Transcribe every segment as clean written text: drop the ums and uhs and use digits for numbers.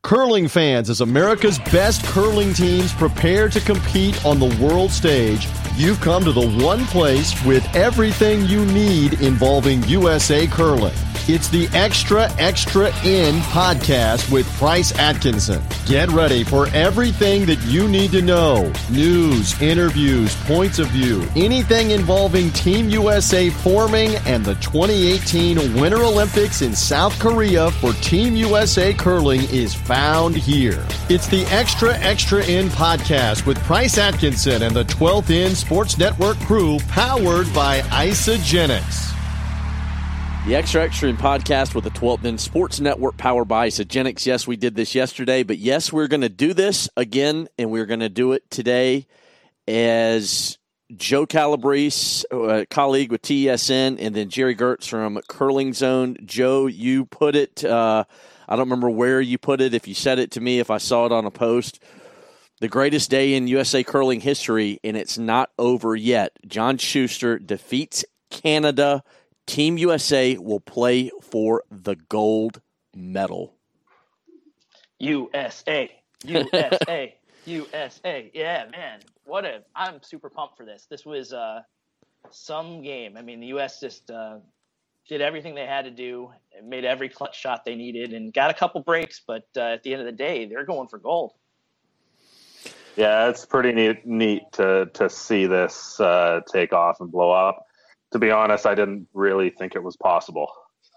Curling fans, as America's best curling teams prepare to compete on the world stage, you've come to the one place with everything you need involving USA Curling. It's the Extra In podcast with Price Atkinson. Get ready for everything that you need to know. News, interviews, points of view, anything involving Team USA forming and the 2018 Winter Olympics in South Korea for Team USA Curling is found here. It's the Extra In podcast with Price Atkinson and the 12th In Sports Network crew, powered by Isagenix. The Extra In podcast with the 12th In Sports Network, powered by Isagenix. Yes, we did this yesterday, but yes, we're going to do this again, and we're going to do it today as Joe Calabrese, a colleague with TSN, and then Jerry Gertz from Curling Zone. Joe, you put it, I don't remember where you put it, if you said it to me, if I saw it on a post, the greatest day in USA curling history, and it's not over yet. John Shuster defeats Canada. Team USA will play for the gold medal. USA. Yeah, man. I'm super pumped for this. This was some game. I mean, the U.S. just did everything they had to do, made every clutch shot they needed, and got a couple breaks, but at the end of the day, they're going for gold. Yeah, it's pretty neat to see this take off and blow up. To be honest, I didn't really think it was possible.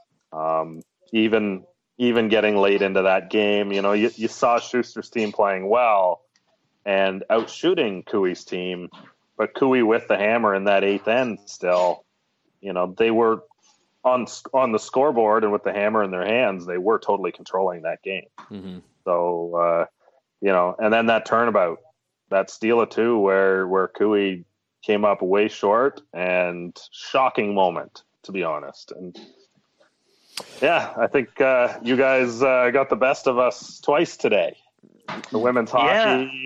Even getting late into that game, you saw Schuster's team playing well and outshooting Cooey's team, but Cooey with the hammer in that eighth end still, they were on the scoreboard, and with the hammer in their hands, they were totally controlling that game. Mm-hmm. So, and then that turnabout, that steal of two where Cooey came up way short, and shocking moment, to be honest. And yeah, I think you guys got the best of us twice today. The women's hockey,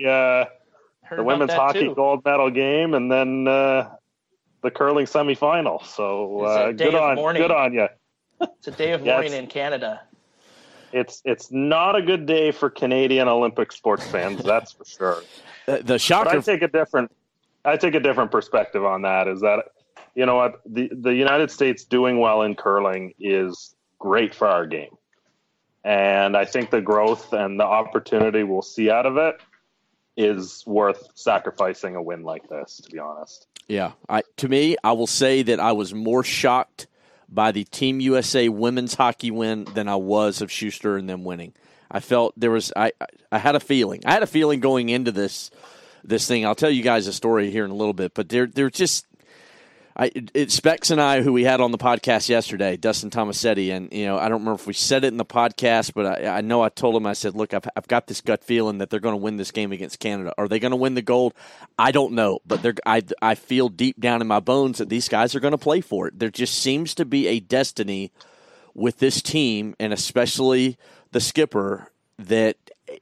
gold medal game, and then the curling semifinal. So good on you. It's a day of mourning in Canada. It's not a good day for Canadian Olympic sports fans, that's for sure. The shocker. But I take a different perspective on that. Is that, you know what, the United States doing well in curling is great for our game. And I think the growth and the opportunity we'll see out of it is worth sacrificing a win like this, to be honest. Yeah. To me, I will say that I was more shocked by the Team USA women's hockey win than I was of Schuster and them winning. I felt I had a feeling. I had a feeling going into this thing. I'll tell you guys a story here in a little bit, but they're just Specs and I, who we had on the podcast yesterday, Dustin Tomasetti, and I don't remember if we said it in the podcast, but I know I told him, I said, look, I've got this gut feeling that they're going to win this game against Canada. Are they going to win the gold? I don't know, but I feel deep down in my bones that these guys are going to play for it. There just seems to be a destiny with this team, and especially the skipper, that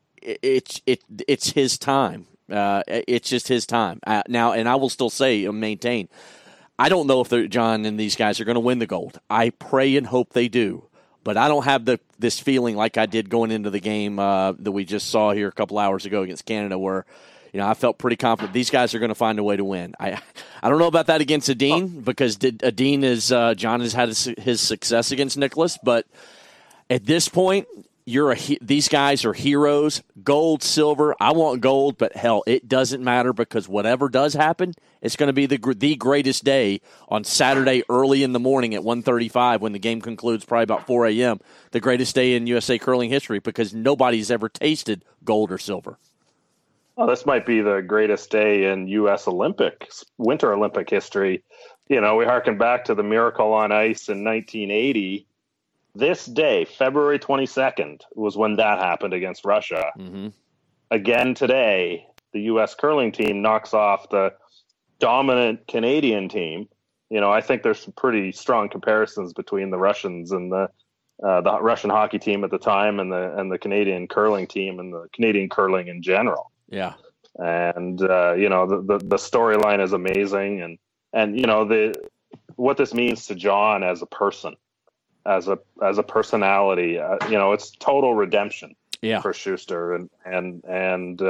it's his time. It's just his time now, and I will still say and maintain, I don't know if John and these guys are going to win the gold. I pray and hope they do, but I don't have this feeling like I did going into the game that we just saw here a couple hours ago against Canada, where I felt pretty confident these guys are going to find a way to win. I don't know about that against Adine, because Adine John has had his success against Nicholas, but at this point, these guys are heroes. Gold, silver, I want gold, but hell, it doesn't matter, because whatever does happen, it's going to be the greatest day on Saturday early in the morning at 1:35 when the game concludes, probably about 4 a.m., the greatest day in USA curling history, because nobody's ever tasted gold or silver. Well, this might be the greatest day in U.S. Winter Olympic history. We harken back to the Miracle on Ice in 1980. This day, February 22nd, was when that happened against Russia. Mm-hmm. Again today, the U.S. curling team knocks off the dominant Canadian team. I think there's some pretty strong comparisons between the Russians and the Russian hockey team at the time and the Canadian curling team and the Canadian curling in general. Yeah. And, the storyline is amazing. And what this means to John as a person, as a personality, it's total redemption. for Schuster. And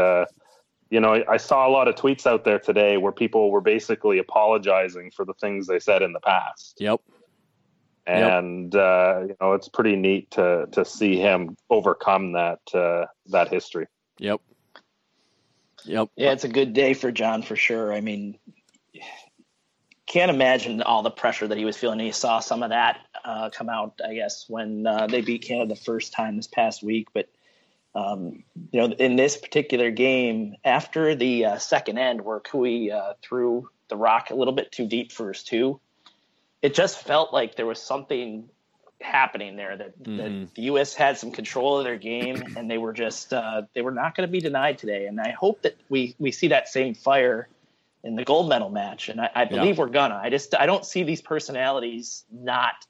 I saw a lot of tweets out there today where people were basically apologizing for the things they said in the past. Yep. And it's pretty neat to see him overcome that history. Yep. Yeah, it's a good day for John for sure. I mean, can't imagine all the pressure that he was feeling. He saw some of that come out, I guess, when they beat Canada the first time this past week. But in this particular game, after the second end where Cooey threw the rock a little bit too deep for his two, it just felt like there was something happening there that the U.S. had some control of their game, and they were just they were not going to be denied today. And I hope that we see that same fire in the gold medal match, and I believe we're gonna. I don't see these personalities not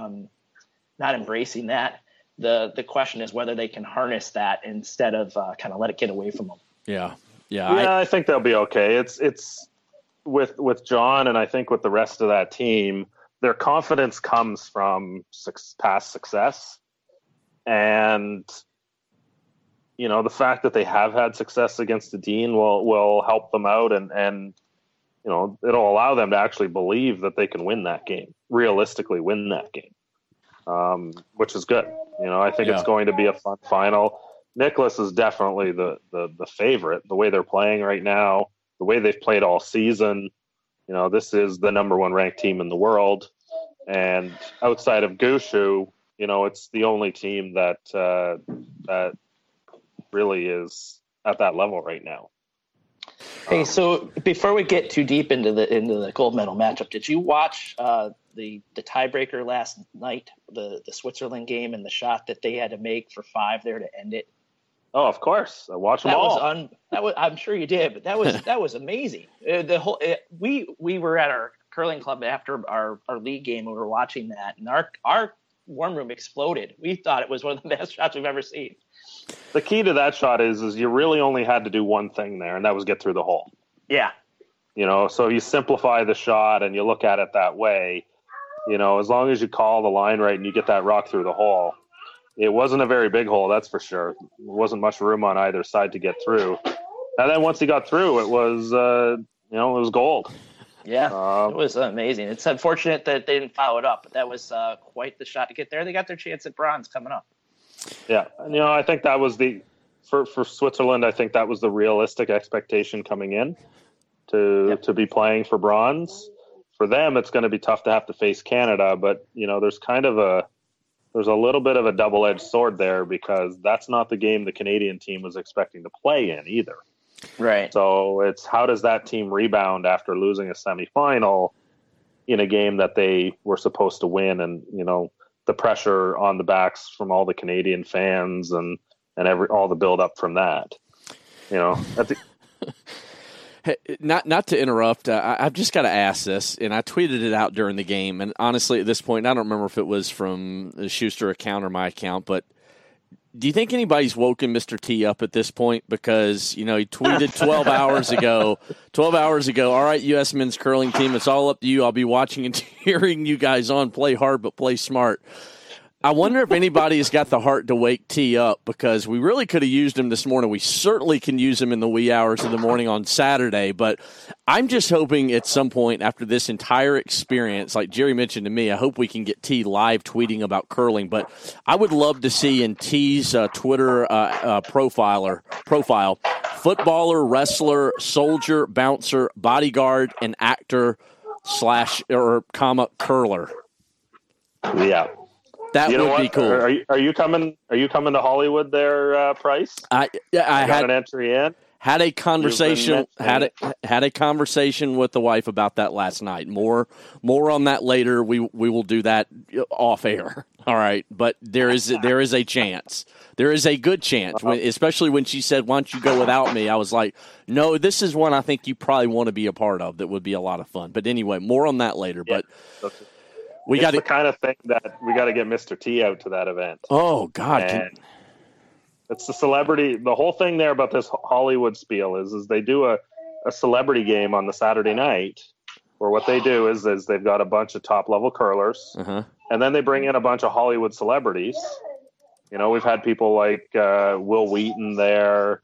embracing that. The question is whether they can harness that instead of kind of let it get away from them. Yeah. I think they'll be okay. It's with John, and I think with the rest of that team, their confidence comes from past success, and the fact that they have had success against the Dean will help them out, and it'll allow them to actually believe that they can win that game, realistically win that game, which is good. I think it's going to be a fun final. Nicholas is definitely the favorite. The way they're playing right now, the way they've played all season. This is the number one ranked team in the world, and outside of Gushue, it's the only team that really is at that level right now. Hey, so before we get too deep into the gold medal matchup, did you watch the tiebreaker last night, the Switzerland game, and the shot that they had to make for 5 there to end it? Oh, of course, I watched them all. I'm sure you did, but that was amazing. We were at our curling club after our league game, and we were watching that, and our warm room exploded. We thought it was one of the best shots we've ever seen. The key to that shot is you really only had to do one thing there, and that was get through the hole. Yeah. So you simplify the shot and you look at it that way. As long as you call the line right and you get that rock through the hole. It wasn't a very big hole, that's for sure. There wasn't much room on either side to get through. And then once he got through, it was it was gold. Yeah, it was amazing. It's unfortunate that they didn't follow it up, but that was quite the shot to get there. They got their chance at bronze coming up. Yeah, and, I think that was for Switzerland. I think that was the realistic expectation coming in to be playing for bronze. For them, it's going to be tough to have to face Canada, but there's a little bit of a double-edged sword there because that's not the game the Canadian team was expecting to play in either. Right. So it's how does that team rebound after losing a semifinal in a game that they were supposed to win, and the pressure on the backs from all the Canadian fans and all the build up from that. Hey, not to interrupt, I've just got to ask this, and I tweeted it out during the game, and honestly at this point, I don't remember if it was from the Schuster account or my account, but do you think anybody's woken Mr. T up at this point? Because, he tweeted 12 hours ago, all right, U.S. men's curling team, it's all up to you. I'll be watching and cheering you guys on. Play hard, but play smart. I wonder if anybody has got the heart to wake T up, because we really could have used him this morning. We certainly can use him in the wee hours of the morning on Saturday, but I'm just hoping at some point after this entire experience, like Jerry mentioned to me, I hope we can get T live tweeting about curling, but I would love to see in T's Twitter profile, footballer, wrestler, soldier, bouncer, bodyguard, and actor / curler. Yeah. That would be cool. Are you coming to Hollywood there, Price? I had an entry in. Had a conversation had a conversation with the wife about that last night. More on that later. We will do that off air. All right, but there is a chance. There is a good chance, especially when she said, "Why don't you go without me?" I was like, "No, this is one I think you probably want to be a part of. That would be a lot of fun." But anyway, more on that later. Yeah, but it's the kind of thing that we got to get Mr. T out to that event. Oh God. It's the celebrity. The whole thing there about this Hollywood spiel is they do a celebrity game on the Saturday night, where what they do is they've got a bunch of top level curlers, and then they bring in a bunch of Hollywood celebrities, You know, we've had people like Will Wheaton there.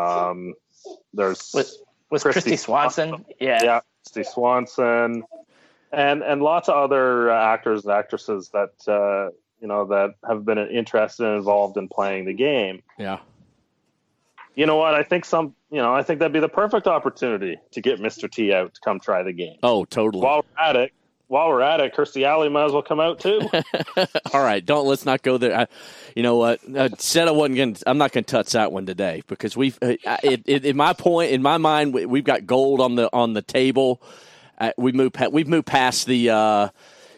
There's was Christy Swanson. Yeah, Christy Swanson, and lots of other actors and actresses that that have been interested and involved in playing the game. Yeah. You know what? I think I think that'd be the perfect opportunity to get Mr. T out to come try the game. Oh, totally. While we're at it, Kirstie Alley might as well come out too. All right, let's not go there. You know what? Said I wasn't going. I'm not going to touch that one today because we've. In my mind, we've got gold on the table. We've moved past the the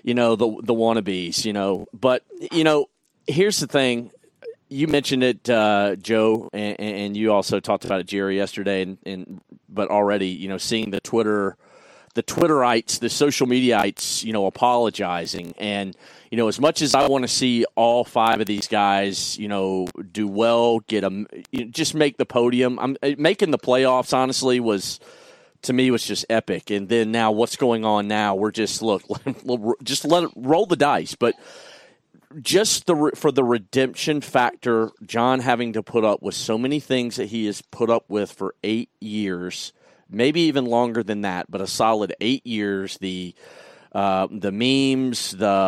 wannabes. But here's the thing. You mentioned it, Joe, and you also talked about it, Jerry, yesterday. But already, seeing the Twitterites, the social mediaites, apologizing. And, as much as I want to see all 5 of these guys, do well, just make the podium. Making the playoffs, honestly, was just epic. And then now what's going on now? We're just, just let it roll the dice. But just for the redemption factor, John having to put up with so many things that he has put up with for 8 years, maybe even longer than that, but a solid 8 years. The memes,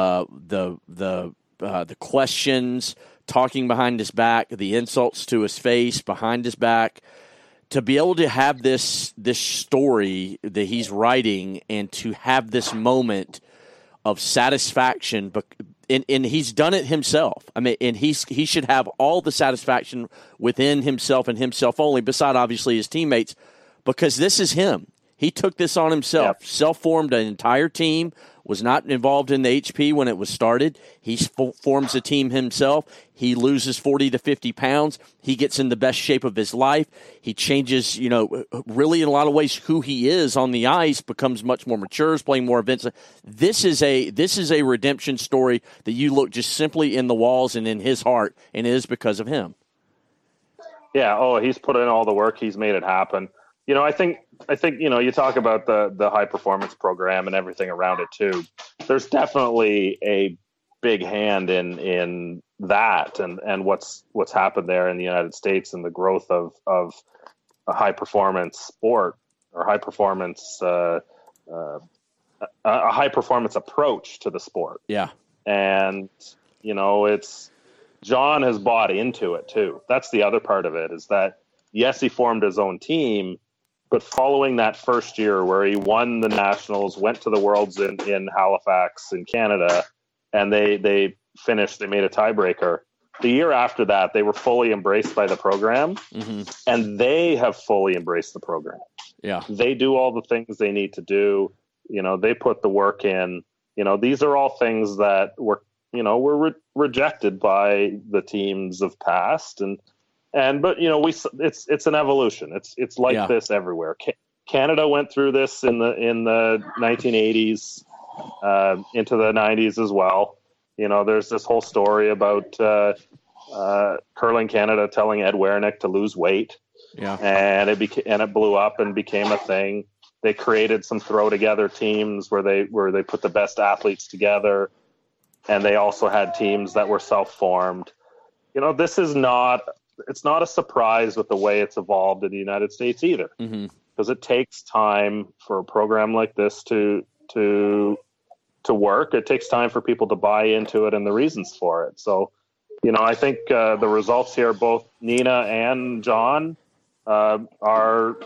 the questions, talking behind his back, the insults to his face, behind his back, to be able to have this story that he's writing and to have this moment of satisfaction, and he's done it himself. I mean, and he should have all the satisfaction within himself and himself only, beside obviously his teammates, because this is him. He took this on himself, self-formed an entire team, was not involved in the HP when it was started. He forms a team himself. He loses 40 to 50 pounds. He gets in the best shape of his life. He changes, really in a lot of ways who he is on the ice, becomes much more mature, is playing more events. This is a redemption story that you look just simply in the walls and in his heart, and it is because of him. Yeah, he's put in all the work. He's made it happen. I think you talk about the high performance program and everything around it too. There's definitely a big hand in that and what's happened there in the United States and the growth of a high performance sport or high performance a high performance approach to the sport. Yeah. And it's John has bought into it too. That's the other part of it, is that yes, he formed his own team. But following that first year where he won the Nationals, went to the Worlds in Halifax in Canada, and they finished, they made a tiebreaker. The year after that, they were fully embraced by the program, and they have fully embraced the program. Yeah. They do all the things they need to do. They put the work in. These are all things that were rejected by the teams of past, but it's an evolution. It's like this everywhere. Canada went through this in the 1980s, into the 90s as well. There's this whole story about Curling Canada telling Ed Wernick to lose weight. Yeah, and it blew up and became a thing. They created some throw together teams where they put the best athletes together, and they also had teams that were self-formed. This is not. It's not a surprise with the way it's evolved in the United States either, because it takes time for a program like this to work. It takes time for people to buy into it and the reasons for it. So, I think the results here, both Nina and John, are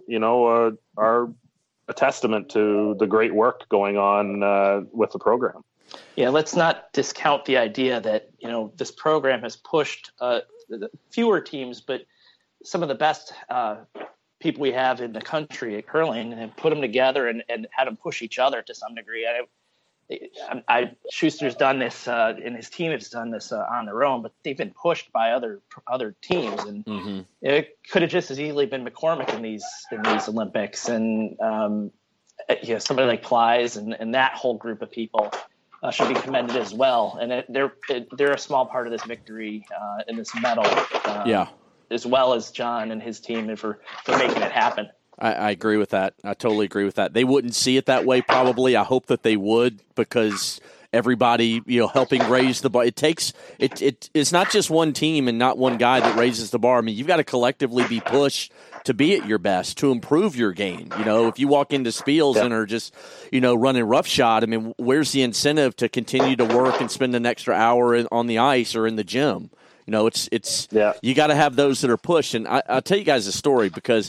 a testament to the great work going on with the program. Yeah, let's not discount the idea that this program has pushed fewer teams, but some of the best people we have in the country at curling, and put them together and had them push each other to some degree. Schuster's done this, and his team has done this on their own, but they've been pushed by other teams, and it could have just as easily been McCormick in these Olympics, and somebody like Plies and that whole group of people. Should be commended as well, and they're a small part of this victory in this medal, as well as John and his team, and for making it happen. I agree with that. I totally agree with that. They wouldn't see it that way, probably. I hope that they would, because everybody, helping raise the bar. It's not just one team and not one guy that raises the bar. I mean, you've got to collectively be pushed to be at your best, to improve your game. If you walk into Spiels and are just, running roughshod, I mean, where's the incentive to continue to work and spend an extra hour on the ice or in the gym? You got to have those that are pushed. And I'll tell you guys a story because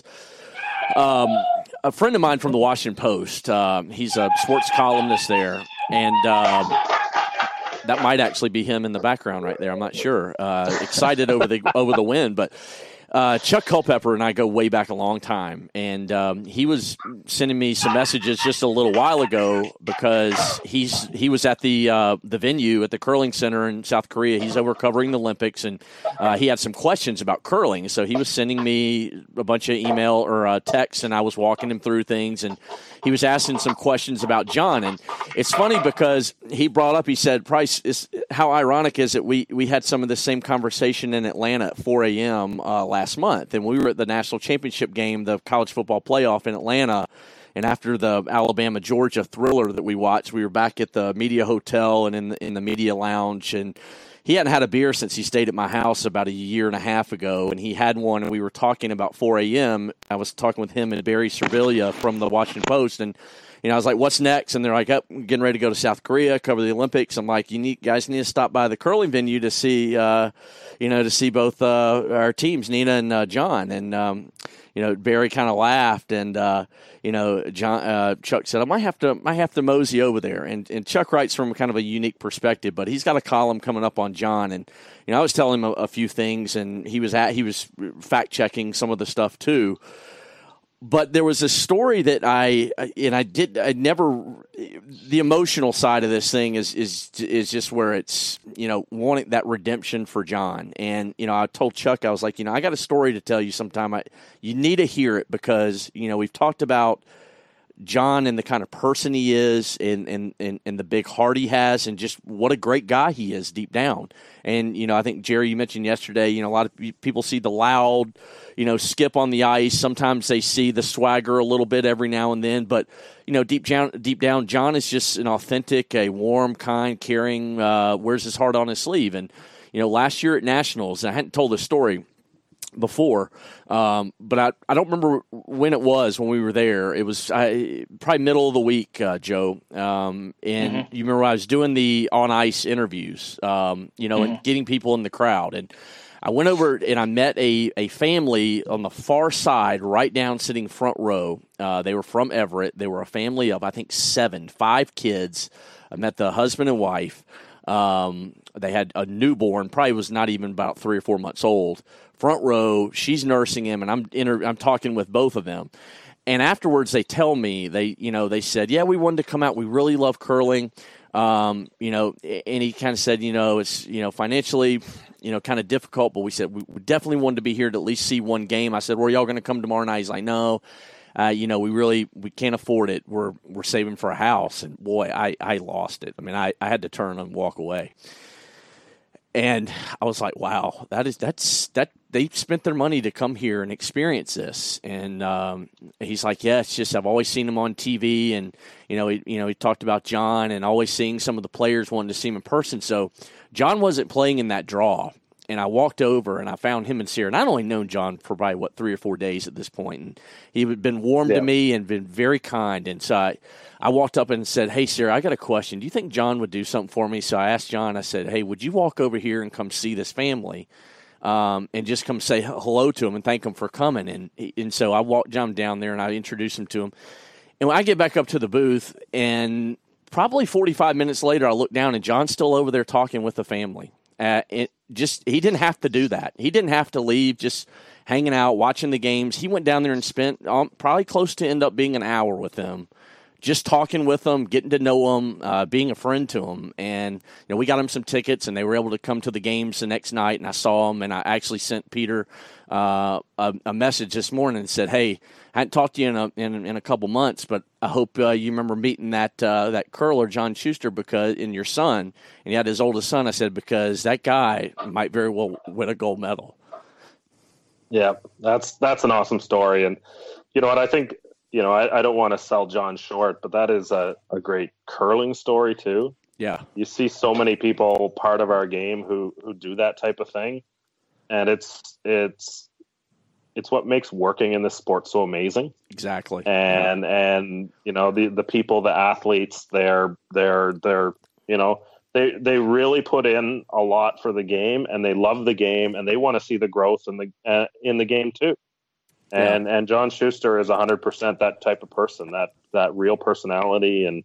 a friend of mine from the Washington Post, he's a sports columnist there, and that might actually be him in the background right there. I'm not sure. Excited over the win, but Chuck Culpepper and I go way back a long time, and he was sending me some messages just a little while ago because he was at the venue at the curling center in South Korea. He's over covering the Olympics, and he had some questions about curling. So he was sending me a bunch of email or texts, and I was walking him through things, and he was asking some questions about John. And it's funny because he brought up, he said, Price, how ironic is it we had some of the same conversation in Atlanta at 4 a.m. Last month, and we were at the national championship game, the college football playoff in Atlanta, and after the Alabama-Georgia thriller that we watched, we were back at the media hotel and in the media lounge, and he hadn't had a beer since he stayed at my house about a year and a half ago, and he had one, and we were talking about 4 a.m. I was talking with him and Barry Servilia from the Washington Post, and I was like, what's next? And they're like, getting ready to go to South Korea, cover the Olympics. I'm like, guys need to stop by the curling venue to see, to see both our teams, Nina and John. And, Barry kind of laughed, and, Chuck said, I might have to mosey over there. And Chuck writes from kind of a unique perspective, but he's got a column coming up on John. And, I was telling him a few things, and he was fact checking some of the stuff too. But there was a story that the emotional side of this thing is just where it's, wanting that redemption for John. And, I told Chuck, I was like, I got a story to tell you sometime. You need to hear it because, we've talked about John and the kind of person he is and the big heart he has and just what a great guy he is deep down. And, I think, Jerry, you mentioned yesterday, a lot of people see the loud, skip on the ice. Sometimes they see the swagger a little bit every now and then. But, deep down, John is just an authentic, a warm, kind, caring, wears his heart on his sleeve. And, last year at Nationals, I hadn't told this story before, but I don't remember when it was when we were there. It was probably middle of the week, Joe. And you remember I was doing the on ice interviews, and getting people in the crowd. And I went over and I met a family on the far side, right down, sitting front row. They were from Everett. They were a family of, I think, 5 kids. I met the husband and wife. They had a newborn, probably was not even about 3 or 4 months old. Front row, she's nursing him, and I'm talking with both of them. And afterwards, they tell me they said, yeah, we wanted to come out. We really love curling. And he kind of said, it's financially, kind of difficult, but we said we definitely wanted to be here to at least see one game. I said, well, are y'all going to come tomorrow night? He's like, no. We can't afford it. We're saving for a house. And boy, I lost it. I mean, I had to turn and walk away. And I was like, wow, that's they spent their money to come here and experience this. And he's like, yeah, it's just I've always seen him on TV, and he talked about John and always seeing some of the players wanting to see him in person. So John wasn't playing in that draw. And I walked over and I found him and Sarah. And I'd only known John for probably, 3 or 4 days at this point. And he had been warm to me and been very kind. And so I walked up and said, hey, Sarah, I got a question. Do you think John would do something for me? So I asked John, I said, hey, would you walk over here and come see this family and just come say hello to him and thank him for coming? And so I walked John down there and I introduced him to him. And when I get back up to the booth, and probably 45 minutes later, I look down and John's still over there talking with the family. He didn't have to do that. He didn't have to leave, just hanging out, watching the games. He went down there and spent probably close to end up being an hour with them, just talking with them, getting to know them, being a friend to them. And we got them some tickets, and they were able to come to the games the next night. And I saw them, and I actually sent Peter a message this morning and said, "Hey, I hadn't talked to you in a couple months, but I hope you remember meeting that curler, John Schuster, and your son." And he had his oldest son. I said, because that guy might very well win a gold medal. Yeah, that's an awesome story. And you know what, I think, I don't want to sell John short, but that is a great curling story too. Yeah. You see so many people part of our game who do that type of thing, and it's what makes working in this sport so amazing. Exactly. And you know, the people, the athletes, they're you know, they really put in a lot for the game, and they love the game, and they want to see the growth in the game too. And John Schuster is 100% that type of person, that real personality, and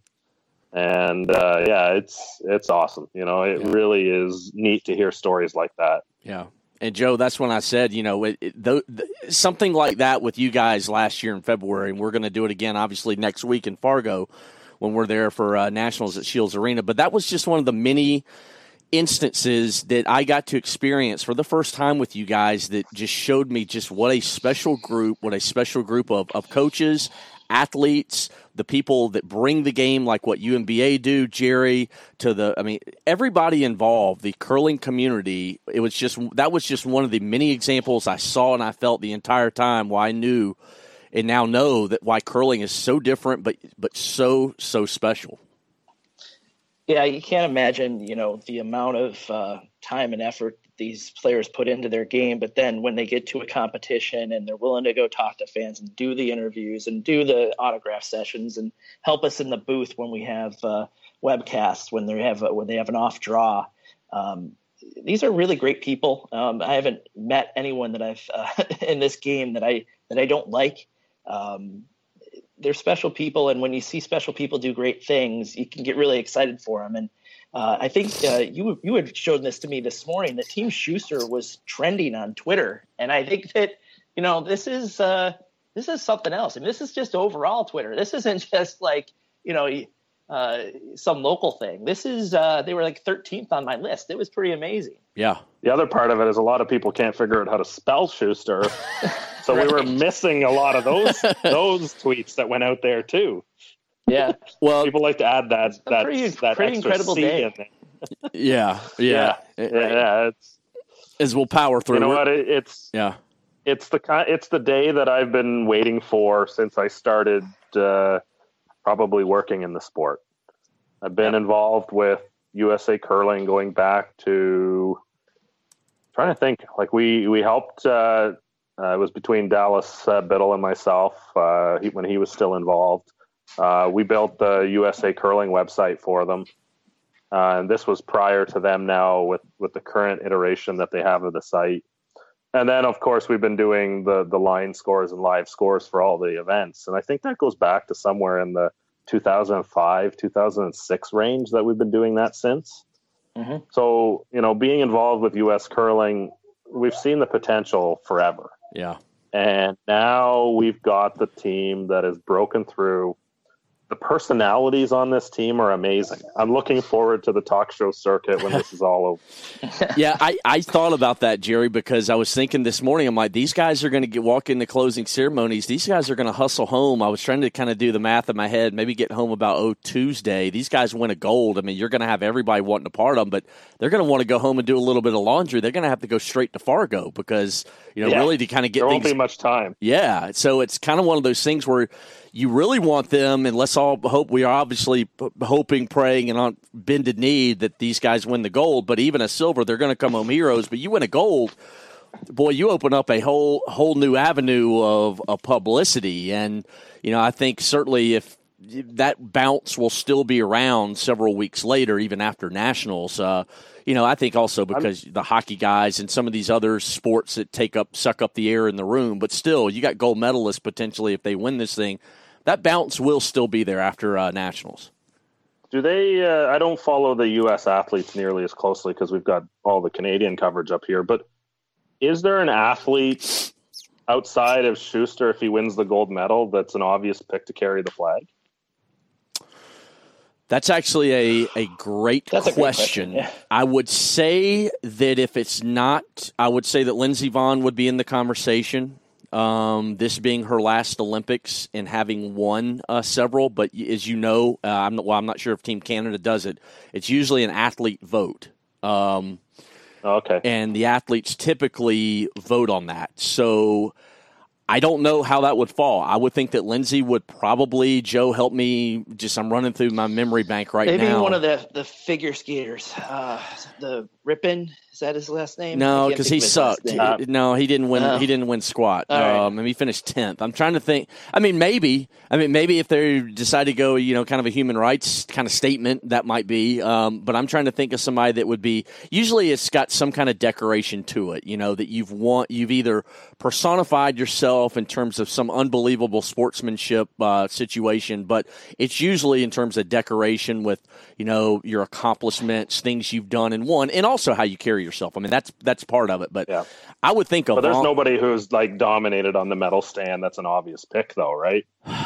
it's awesome. You know, it really is neat to hear stories like that. Yeah. And Joe, that's when I said, you know, something like that with you guys last year in February, and we're going to do it again, obviously, next week in Fargo when we're there for Nationals at Shields Arena. But that was just one of the many instances that I got to experience for the first time with you guys that just showed me just what a special group of coaches, athletes, the people that bring the game, like what UMBA do, Jerry, everybody involved, the curling community. That was just one of the many examples I saw and I felt the entire time why I knew and now know that why curling is so different, but so special. Yeah, you can't imagine, you know, the amount of time and effort these players put into their game, but then when they get to a competition and they're willing to go talk to fans and do the interviews and do the autograph sessions and help us in the booth when we have webcasts, when they have an off draw. These are really great people. I haven't met anyone that I've in this game that I don't like. They're special people, and when you see special people do great things, you can get really excited for them. And I think you had shown this to me this morning, that Team Schuster was trending on Twitter, and I think that, you know, this is something else. I mean, this is just overall Twitter. This isn't just like, you know, some local thing. This is they were like 13th on my list. It was pretty amazing. Yeah. The other part of it is a lot of people can't figure out how to spell Schuster. So right. We were missing a lot of those tweets that went out there too. Yeah. Well, people like to add that pretty incredible C day. in there. Yeah. As we'll power through. You know what? It's the day that I've been waiting for since I started probably working in the sport. I've been involved with USA Curling going back to, trying to think, like we helped. It was between Dallas Biddle and myself when he was still involved. We built the USA Curling website for them. And this was prior to them now with the current iteration that they have of the site. And then, of course, we've been doing the line scores and live scores for all the events. And I think that goes back to somewhere in the 2005, 2006 range that we've been doing that since. Mm-hmm. So, you know, being involved with U.S. Curling, we've seen the potential forever. Yeah. And now we've got the team that has broken through. The personalities on this team are amazing. I'm looking forward to the talk show circuit when this is all over. Yeah, I thought about that, Jerry, because I was thinking this morning, I'm like, these guys are going to walk into closing ceremonies. These guys are going to hustle home. I was trying to kind of do the math in my head, maybe get home about Tuesday. These guys win a gold. I mean, you're going to have everybody wanting a part of them, but they're going to want to go home and do a little bit of laundry. They're going to have to go straight to Fargo because, you know, really to kind of get there things. There won't be much time. Yeah, so it's kind of one of those things where you really want them, and let's all hope, we are obviously hoping, praying, and on bended knee that these guys win the gold, but even a silver, they're going to come home heroes. But you win a gold, boy, you open up a whole new avenue of publicity. And, you know, I think certainly if that bounce will still be around several weeks later, even after Nationals, you know, I think also because the hockey guys and some of these other sports that suck up the air in the room, but still, you got gold medalists potentially if they win this thing. That bounce will still be there after Nationals. Do they? I don't follow the U.S. athletes nearly as closely because we've got all the Canadian coverage up here. But is there an athlete outside of Schuster, if he wins the gold medal, that's an obvious pick to carry the flag? That's actually a great question. Yeah. I would say that if it's not, I would say that Lindsey Vonn would be in the conversation. This being her last Olympics and having won several, but as you know, I'm not sure if Team Canada does it. It's usually an athlete vote. Okay. And the athletes typically vote on that. So I don't know how that would fall. I would think that Lindsay would probably, Joe, help me. I'm running through my memory bank now. Maybe one of the figure skaters, the Rippin, is that his last name? No, because he sucked. No, he didn't win. He didn't win squat. Right. He finished 10th. I'm trying to think. Maybe if they decide to go, kind of a human rights kind of statement, that might be. But I'm trying to think of somebody that would be. Usually, it's got some kind of decoration to it. That you've either personified yourself in terms of some unbelievable sportsmanship situation, but it's usually in terms of decoration with your accomplishments, things you've done and won, and also how you carry yourself. That's part of it. But yeah. I would think of. But there's nobody who's like dominated on the medal stand. That's an obvious pick, though, right?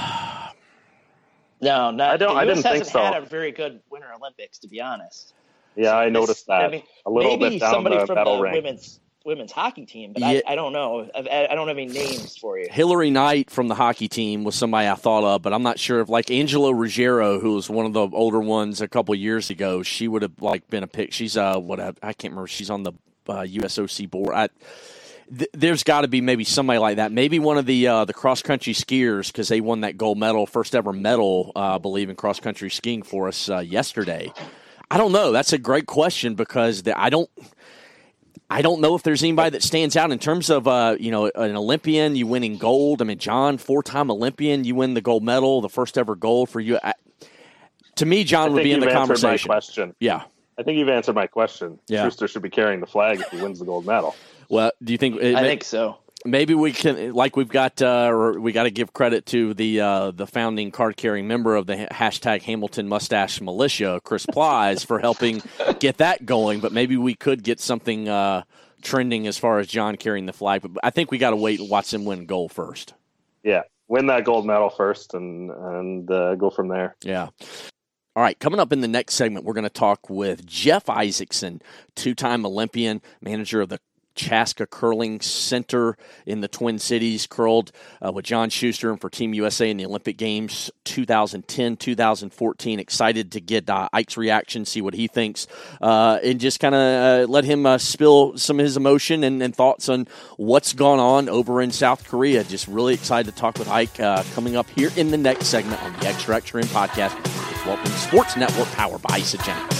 No, I didn't think so. Had a very good Winter Olympics, to be honest. Yeah, I noticed that. A little bit down the medal rank. Women's hockey team, but yeah. I don't know. I don't have any names for you. Hillary Knight from the hockey team was somebody I thought of, but I'm not sure if Angela Ruggiero, who was one of the older ones a couple years ago, she would have been a pick. She's I can't remember. She's on the USOC board. There's got to be maybe somebody like that. Maybe one of the cross country skiers, because they won that gold medal, first ever medal, I believe, in cross country skiing for us yesterday. I don't know. That's a great question because I don't know if there's anybody that stands out in terms of, an Olympian, you winning gold. John, 4-time Olympian, you win the gold medal, the first ever gold for you. To me, John would be in the conversation. My question. Yeah. I think you've answered my question. Yeah. Schuster should be carrying the flag if he wins the gold medal. Well, do you think? I think so. Maybe we can, we got to give credit to the founding card-carrying member of the hashtag Hamilton Mustache Militia, Chris Plies, for helping get that going. But maybe we could get something trending as far as John carrying the flag. But I think we got to wait and watch him win gold first. Yeah, win that gold medal first and go from there. Yeah. All right, coming up in the next segment, we're going to talk with Jeff Isaacson, 2-time Olympian, manager of the Chaska Curling Center in the Twin Cities, curled with John Schuster and for Team USA in the Olympic Games 2010, 2014. Excited to get Ike's reaction, see what he thinks, and just kind of let him spill some of his emotion and thoughts on what's gone on over in South Korea. Just really excited to talk with Ike coming up here in the next segment on the Extra Extra In podcast with Walton Sports Network, powered by Isagenix.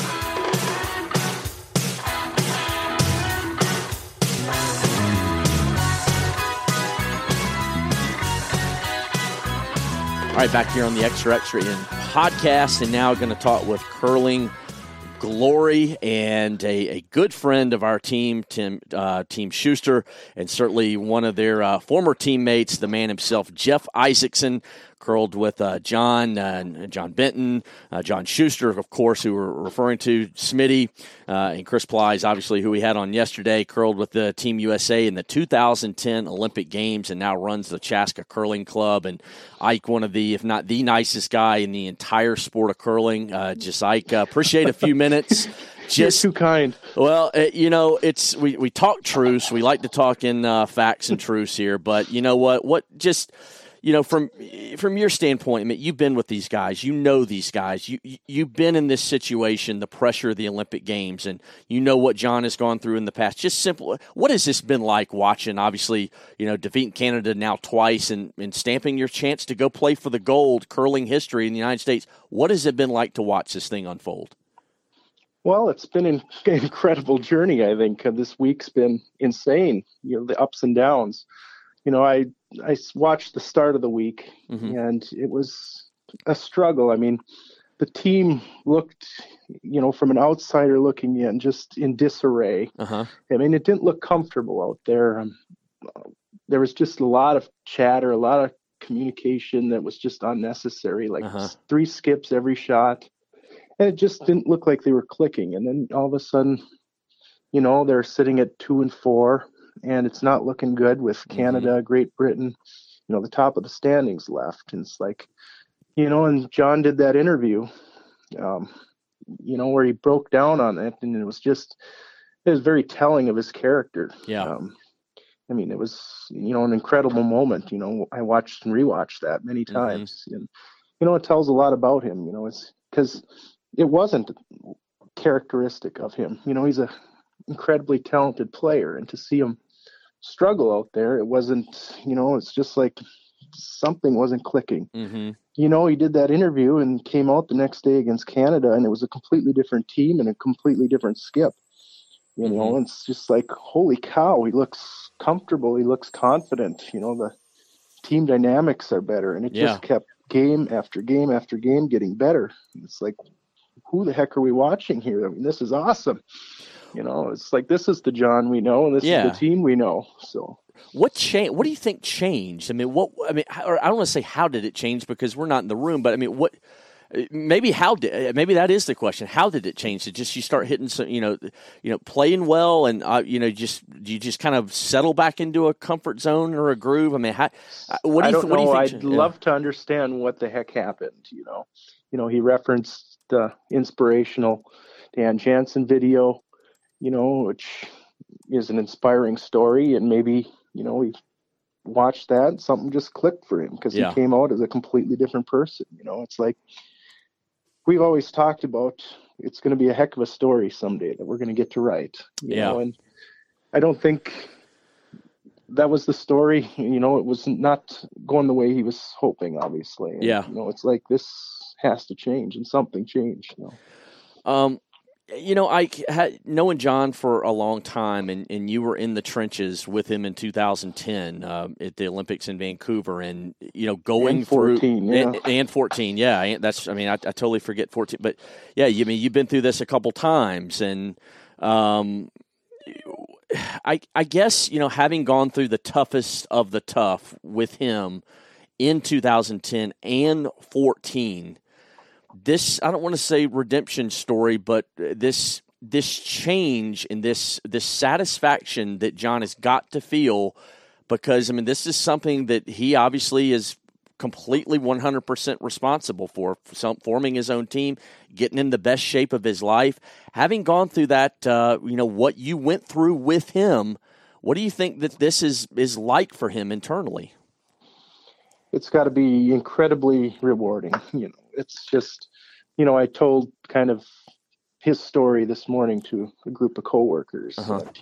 All right, back here on the Extra Extra In podcast, and now going to talk with curling glory and a good friend of our team, Team Schuster, and certainly one of their former teammates, the man himself, Jeff Isaacson, curled with John Benton, John Schuster, of course, who we're referring to, Smitty, and Chris Plies, obviously, who we had on yesterday, curled with the Team USA in the 2010 Olympic Games and now runs the Chaska Curling Club. And Ike, one of the, if not the nicest guy in the entire sport of curling. Ike, appreciate a few minutes. You're too kind. Well, it's we talk truce. We like to talk in facts and truce here, but you know what? From your standpoint, you've been with these guys. You know these guys. You've been in this situation, the pressure of the Olympic Games, and you know what John has gone through in the past. Just simple. What has this been like watching, obviously, defeating Canada now twice and stamping your chance to go play for the gold curling history in the United States? What has it been like to watch this thing unfold? Well, it's been an incredible journey, I think. This week's been insane, the ups and downs. I watched the start of the week, and it was a struggle. The team looked, from an outsider looking in, just in disarray. It didn't look comfortable out there. There was just a lot of chatter, a lot of communication that was just unnecessary, 3 skips every shot. And it just didn't look like they were clicking. And then all of a sudden, they're sitting at 2 and 4. And it's not looking good with Canada, Great Britain, the top of the standings left. And it's like, and John did that interview, where he broke down on it. And it was very telling of his character. Yeah. It was, an incredible moment. I watched and rewatched that many times. And, it tells a lot about him, it's because it wasn't characteristic of him. He's a incredibly talented player, and to see him struggle out there. It wasn't, it's just like something wasn't clicking. Mm-hmm. He did that interview and came out the next day against Canada, and it was a completely different team and a completely different skip. Mm-hmm. It's just like, holy cow, he looks comfortable. He looks confident. The team dynamics are better. And it just kept game after game after game getting better. It's like, who the heck are we watching here? I mean, this is awesome. It's like, this is the John we know, and this is the team we know. So what changed? What do you think changed? I mean, or I don't want to say how did it change because we're not in the room, but I mean, maybe that is the question. How did it change? It just, you start hitting some, playing well, and do you just kind of settle back into a comfort zone or a groove? I mean, what do you think? I'd love to understand what the heck happened. He referenced the inspirational Dan Jansen video, which is an inspiring story, and maybe, he watched that and something just clicked for him because he came out as a completely different person. It's like, we've always talked about, it's going to be a heck of a story someday that we're going to get to write. You know, and I don't think that was the story. It was not going the way he was hoping, obviously. And, it's like, this has to change, and something changed. I had knowing John for a long time, and you were in the trenches with him in 2010 at the Olympics in Vancouver, and going and 14, through and 14, I totally forget 14, but you've been through this a couple times, and I guess having gone through the toughest of the tough with him in 2010 and 14. This, I don't want to say redemption story, but this change and this satisfaction that John has got to feel, because this is something that he obviously is completely 100% responsible for forming his own team, getting in the best shape of his life. Having gone through that, what you went through with him, what do you think that this is like for him internally? It's got to be incredibly rewarding. It's just, I told kind of his story this morning to a group of coworkers, that,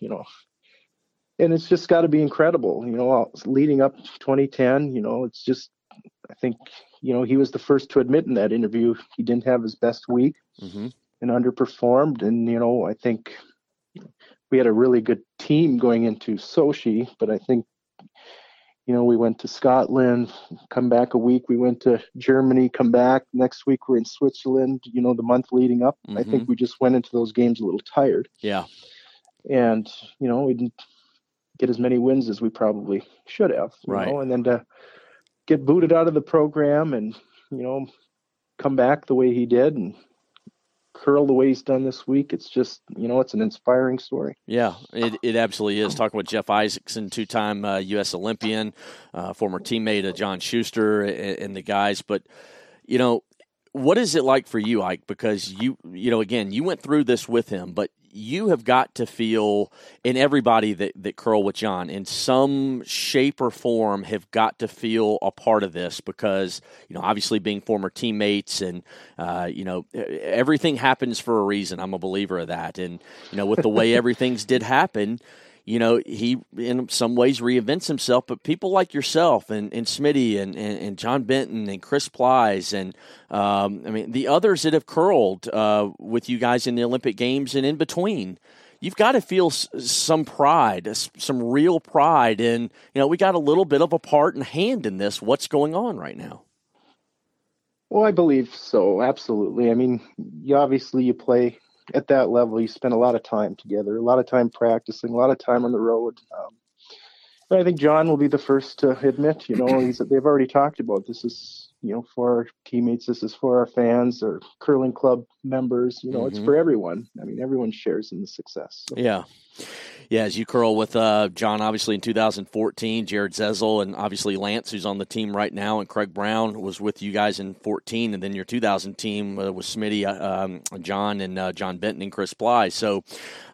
and it's just got to be incredible. Leading up to 2010, it's just, I think, he was the first to admit in that interview he didn't have his best week and underperformed. And, I think we had a really good team going into Sochi, but I think, we went to Scotland, come back a week. We went to Germany, come back. Next week we're in Switzerland, the month leading up. I think we just went into those games a little tired. Yeah. And, we didn't get as many wins as we probably should have. Right. And then to get booted out of the program and, come back the way he did and curl the way he's done this week. It's just, it's an inspiring story. Yeah, it absolutely is. Talking with Jeff Isaacson, two-time U.S. Olympian, former teammate of John Schuster and the guys. But, what is it like for you, Ike? Because again, you went through this with him, but you have got to feel, and everybody that curl with John in some shape or form have got to feel a part of this, because obviously being former teammates and everything happens for a reason. I'm a believer of that, and with the way everything's did happen, he in some ways reinvents himself. But people like yourself and Smitty and John Benton and Chris Plies and the others that have curled with you guys in the Olympic Games and in between, you've got to feel some pride, some real pride in, we got a little bit of a part and hand in this, what's going on right now. Well, I believe so. Absolutely. You play at that level, you spend a lot of time together, a lot of time practicing, a lot of time on the road. But I think John will be the first to admit, they've already talked about this is, for our teammates, this is for our fans or curling club members, it's for everyone. Everyone shares in the success. So. Yeah. Yeah, as you curl with John, obviously in 2014, Jared Zezel, and obviously Lance, who's on the team right now, and Craig Brown was with you guys in 14, and then your 2000 team was Smitty, John, and John Benton and Chris Ply. So,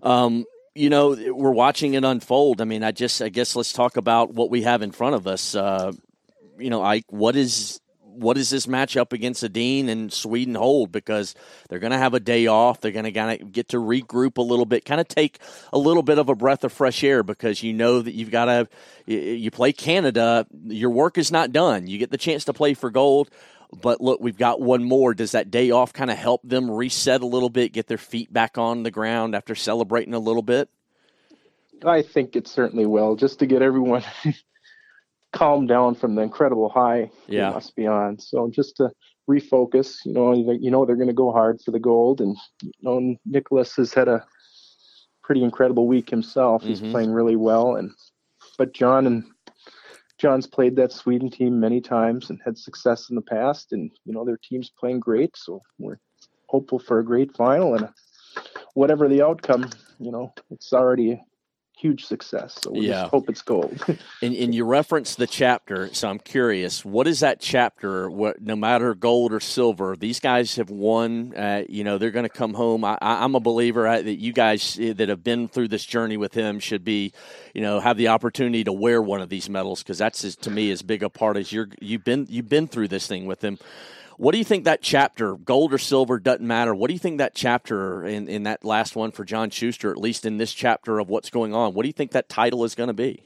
we're watching it unfold. I guess let's talk about what we have in front of us. Ike, what what does this matchup against Dean and Sweden hold? Because they're going to have a day off. They're going to kind of get to regroup a little bit, kind of take a little bit of a breath of fresh air, because you know that you've got to – you play Canada, your work is not done. You get the chance to play for gold. But look, we've got one more. Does that day off kind of help them reset a little bit, get their feet back on the ground after celebrating a little bit? I think it certainly will, just to get everyone calmed down from the incredible high they must be on. So just to refocus, you know they're going to go hard for the gold. And Nicholas has had a pretty incredible week himself. He's playing really well. But John's played that Sweden team many times and had success in the past, and their team's playing great. So we're hopeful for a great final, and whatever the outcome, it's already a huge success. So we just hope it's gold. And you referenced the chapter, so I'm curious, what is that chapter? No matter gold or silver, these guys have won. They're going to come home. I'm a believer that you guys that have been through this journey with him should be, have the opportunity to wear one of these medals, because that's, to me, as big a part as you've been through this thing with him. What do you think that chapter, gold or silver, doesn't matter? What do you think that chapter in that last one for John Shuster, at least in this chapter of what's going on, what do you think that title is going to be?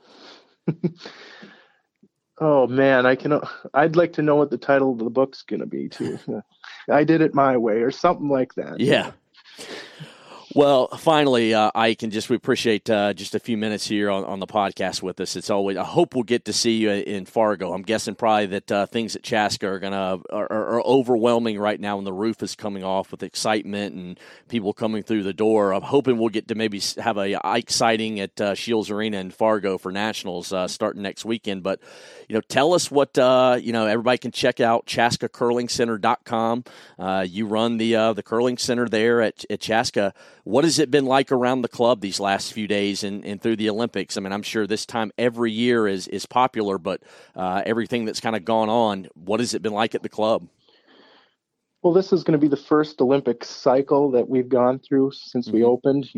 Oh man, I'd like to know what the title of the book's going to be too. I did it my way, or something like that. Yeah. Well, finally, Ike, and we appreciate just a few minutes here on the podcast with us. It's always, I hope we'll get to see you in Fargo. I'm guessing probably that things at Chaska are overwhelming right now when the roof is coming off with excitement and people coming through the door. I'm hoping we'll get to maybe have a Ike sighting at Shields Arena in Fargo for Nationals starting next weekend. But tell us what everybody can check out ChaskaCurlingCenter.com. You run the curling center there at Chaska. What has it been like around the club these last few days and through the Olympics? I mean, I'm sure this time every year is popular, but everything that's kind of gone on, what has it been like at the club? Well, this is going to be the first Olympic cycle that we've gone through since we opened.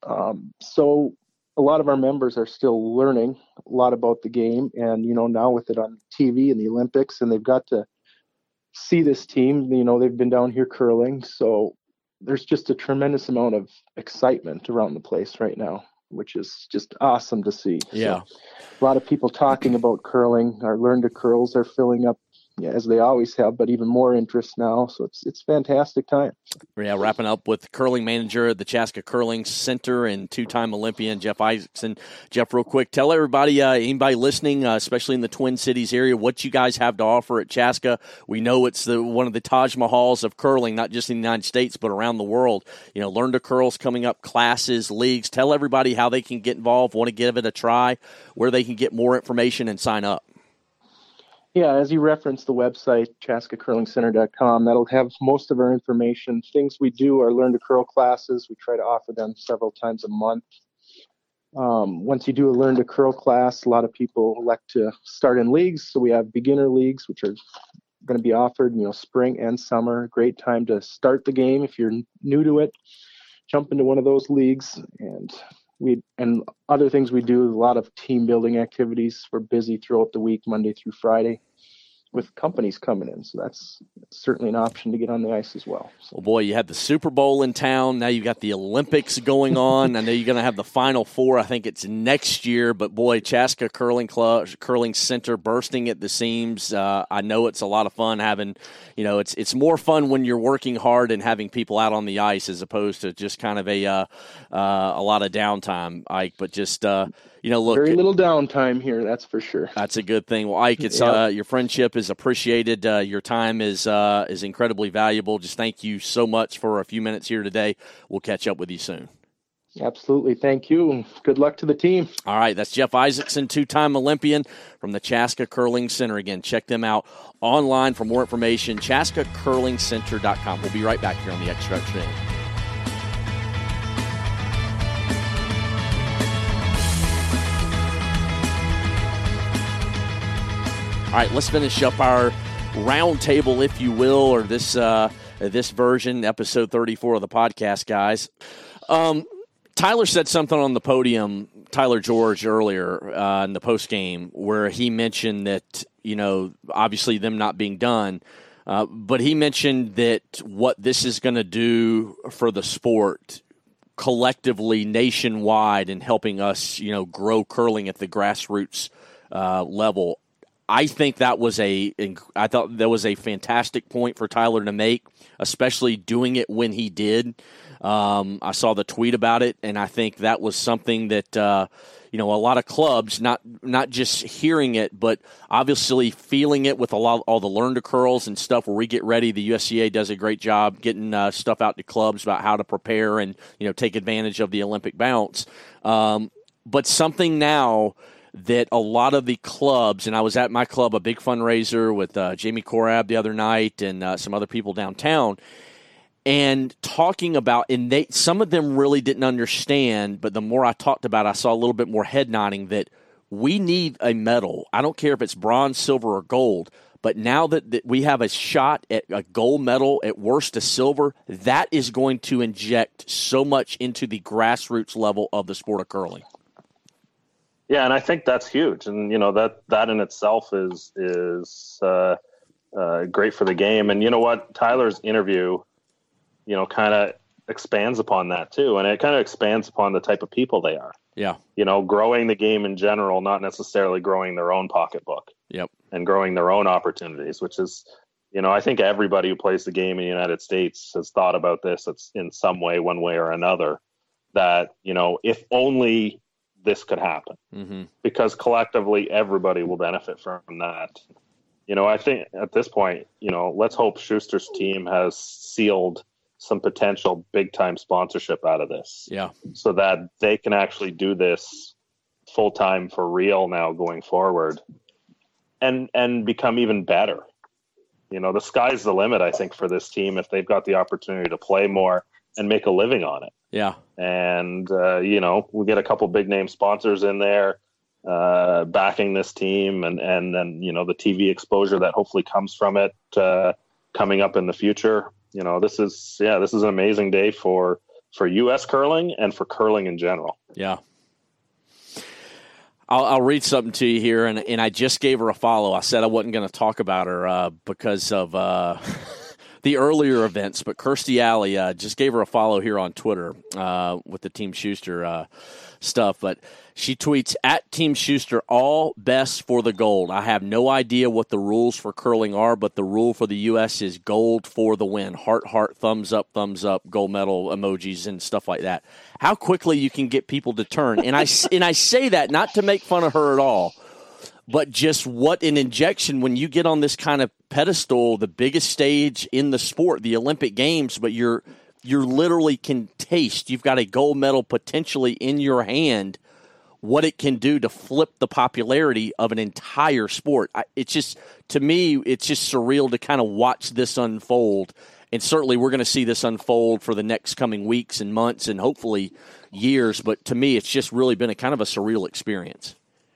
So a lot of our members are still learning a lot about the game, and, now with it on TV and the Olympics, and they've got to see this team, they've been down here curling. So there's just a tremendous amount of excitement around the place right now, which is just awesome to see. Yeah. So, a lot of people talking about curling. Our Learn to Curls are filling up, as they always have, but even more interest now. So it's fantastic time. Yeah, wrapping up with curling manager at the Chaska Curling Center and two-time Olympian Jeff Isaacson. Jeff, real quick, tell everybody, anybody listening, especially in the Twin Cities area, what you guys have to offer at Chaska. We know it's one of the Taj Mahals of curling, not just in the United States, but around the world. Learn to Curls coming up, classes, leagues. Tell everybody how they can get involved, want to give it a try, where they can get more information and sign up. Yeah, as you referenced the website, ChaskaCurlingCenter.com, that'll have most of our information. Things we do are Learn to Curl classes. We try to offer them several times a month. Once you do a Learn to Curl class, a lot of people elect to start in leagues. So we have beginner leagues, which are going to be offered, spring and summer. Great time to start the game. If you're new to it, jump into one of those leagues. And other things we do, a lot of team building activities. We're busy throughout the week, Monday through Friday, with companies coming in. So that's certainly an option to get on the ice as well. So. Well, boy, you had the Super Bowl in town. Now you've got the Olympics going on. I know you're going to have the Final Four. I think it's next year. But, boy, Chaska Curling Club, Curling Center bursting at the seams. I know it's a lot of fun having, it's more fun when you're working hard and having people out on the ice as opposed to just kind of a lot of downtime, Ike. But just, look. Very little downtime here, that's for sure. That's a good thing. Well, Ike, it's your friendship is appreciated. Your time is incredibly valuable. Just thank you so much for a few minutes here today. We'll catch up with you soon. Absolutely. Thank you, and good luck to the team. All right, that's Jeff Isaacson, two-time Olympian from the Chaska Curling Center. Again, check them out online for more information, ChaskaCurlingCenter.com. We'll be right back here on the Extra Extra Innings. All right, let's finish up our roundtable, if you will, or this version, episode 34 of the podcast, guys. Tyler said something on the podium, Tyler George, earlier in the postgame, where he mentioned that, obviously them not being done. But he mentioned that what this is going to do for the sport collectively nationwide and helping us, grow curling at the grassroots level. I think I thought that was a fantastic point for Tyler to make, especially doing it when he did. I saw the tweet about it, and I think that was something that a lot of clubs, not just hearing it, but obviously feeling it with all the Learn to Curls and stuff where we get ready. The USCA does a great job getting stuff out to clubs about how to prepare and take advantage of the Olympic bounce. But something now that a lot of the clubs, and I was at my club, a big fundraiser with Jamie Korab the other night and some other people downtown, and talking about, and some of them really didn't understand, but the more I talked about it, I saw a little bit more head nodding that we need a medal. I don't care if it's bronze, silver, or gold, but now that we have a shot at a gold medal, at worst a silver, that is going to inject so much into the grassroots level of the sport of curling. Yeah, and I think that's huge, and that in itself is great for the game. And you know what, Tyler's interview, kind of expands upon that too, and it kind of expands upon the type of people they are. Yeah, growing the game in general, not necessarily growing their own pocketbook. Yep, and growing their own opportunities, which is, I think everybody who plays the game in the United States has thought about this. It's in some way, one way or another, that if only this could happen, because collectively everybody will benefit from that. I think at this point, let's hope Schuster's team has sealed some potential big time sponsorship out of this. Yeah. So that they can actually do this full time for real now going forward and become even better. The sky's the limit, I think, for this team if they've got the opportunity to play more and make a living on it. Yeah. And, we get a couple big name sponsors in there backing this team and then, the TV exposure that hopefully comes from it coming up in the future. This is an amazing day for U.S. curling and for curling in general. Yeah. I'll read something to you here, and I just gave her a follow. I said I wasn't going to talk about her because of the earlier events, but Kirstie Alley just gave her a follow here on Twitter with the Team Schuster stuff. But she tweets, at Team Schuster, all best for the gold. I have no idea what the rules for curling are, but the rule for the U.S. is gold for the win. Heart, heart, thumbs up, gold medal emojis and stuff like that. How quickly you can get people to turn. And I say that not to make fun of her at all, but just what an injection when you get on this kind of pedestal, the biggest stage in the sport, the Olympic Games, but you're literally can taste. You've got a gold medal potentially in your hand, what it can do to flip the popularity of an entire sport. It's just, to me, it's just surreal to kind of watch this unfold. And certainly we're going to see this unfold for the next coming weeks and months and hopefully years. But to me, it's just really been a kind of a surreal experience.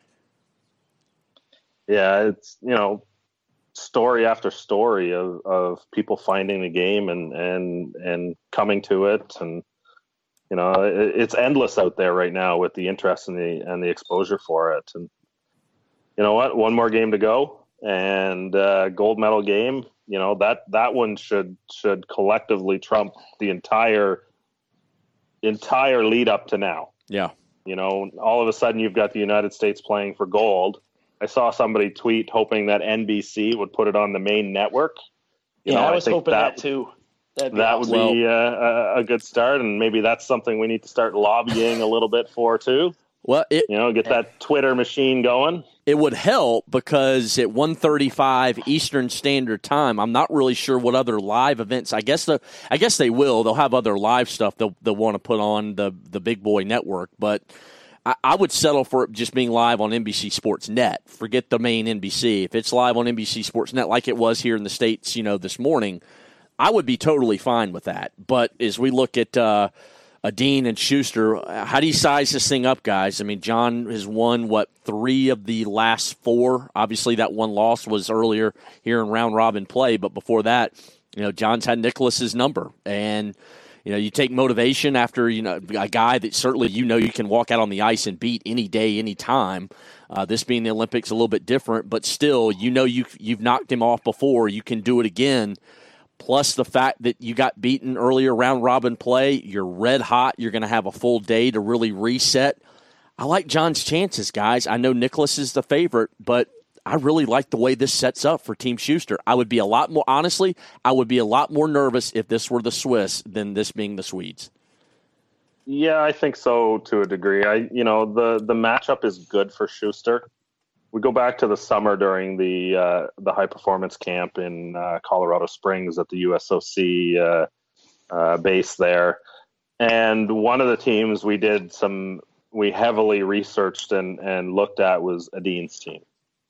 Yeah, it's, story after story of people finding the game and coming to it. And, it's endless out there right now with the interest and the exposure for it. And you know what? One more game to go and gold medal game. That one should collectively trump the entire lead up to now. Yeah. All of a sudden you've got the United States playing for gold. I saw somebody tweet hoping that NBC would put it on the main network. I was hoping that too. That awesome. Would be a good start, and maybe that's something we need to start lobbying a little bit for too. Well, get that Twitter machine going. It would help because at 1:35 Eastern Standard Time, I'm not really sure what other live events. I guess they will. They'll have other live stuff they'll want to put on the Big Boy Network, but I would settle for it just being live on NBC Sports Net. Forget the main NBC. If it's live on NBC Sports Net like it was here in the States, this morning, I would be totally fine with that. But as we look at Dean and Schuster, how do you size this thing up, guys? I mean, John has won, 3 of the last 4? Obviously, that one loss was earlier here in round-robin play, but before that, John's had Nicholas's number. And, you take motivation after, a guy that certainly you can walk out on the ice and beat any day, any time. This being the Olympics, a little bit different, but still, you've knocked him off before. You can do it again. Plus the fact that you got beaten earlier round robin play, you're red hot. You're going to have a full day to really reset. I like John's chances, guys. I know Nicholas is the favorite, but I really like the way this sets up for Team Schuster. I would be a lot more nervous if this were the Swiss than this being the Swedes. Yeah, I think so to a degree. The matchup is good for Schuster. We go back to the summer during the high performance camp in Colorado Springs at the USOC base there, and one of the teams we heavily researched and looked at was Adin's team,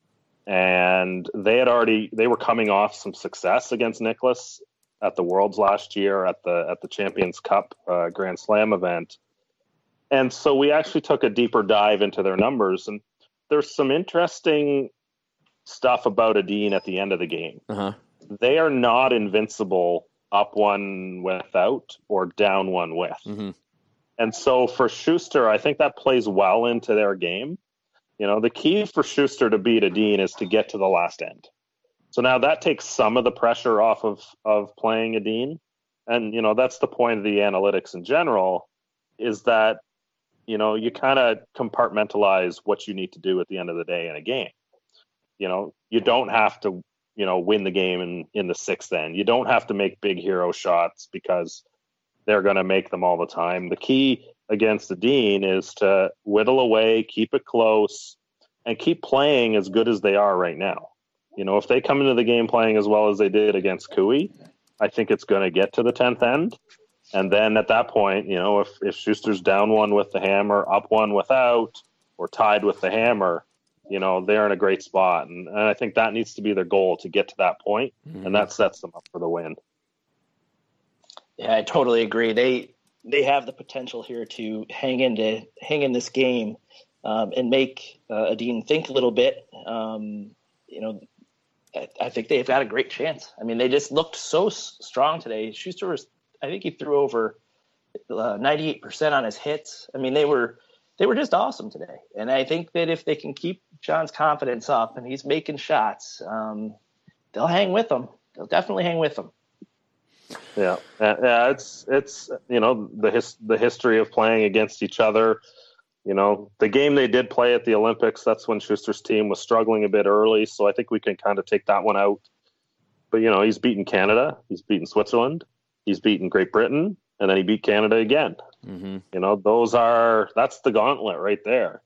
and they were coming off some success against Nicholas at the Worlds last year at the Champions Cup Grand Slam event, and so we actually took a deeper dive into their numbers, and there's some interesting stuff about Adin at the end of the game. Uh-huh. They are not invincible up one without or down one with. Mm-hmm. And so for Schuster, I think that plays well into their game. The key for Schuster to beat Adin is to get to the last end. So now that takes some of the pressure off of playing Adin. And, that's the point of the analytics in general, is that you kind of compartmentalize what you need to do at the end of the day in a game. You don't have to, win the game in the sixth end. You don't have to make big hero shots because they're going to make them all the time. The key against Adin is to whittle away, keep it close, and keep playing as good as they are right now. If they come into the game playing as well as they did against Kui, I think it's going to get to the 10th end. And then at that point, if Schuster's down one with the hammer, up one without, or tied with the hammer, they're in a great spot. And I think that needs to be their goal, to get to that point, and that sets them up for the win. Yeah, I totally agree. They have the potential here to hang in this game and make Adin think a little bit. I think they've got a great chance. I mean, they just looked so strong today. Schuster I think he threw over 98% on his hits. I mean, they were just awesome today. And I think that if they can keep John's confidence up and he's making shots, they'll hang with him. They'll definitely hang with him. Yeah. It's the history of playing against each other. The game they did play at the Olympics, that's when Schuster's team was struggling a bit early. So I think we can kind of take that one out. But, he's beaten Canada. He's beaten Switzerland. He's beaten Great Britain, and then he beat Canada again. Mm-hmm. That's the gauntlet right there.